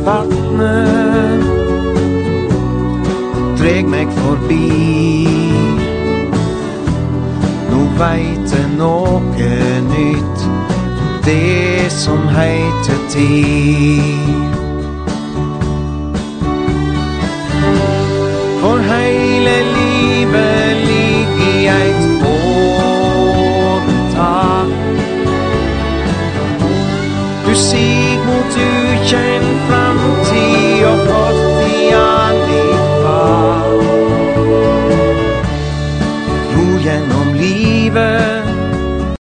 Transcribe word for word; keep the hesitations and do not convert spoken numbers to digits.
vattnet dreg meg forbi. Nå veit jeg noe nytt, det som heter tid.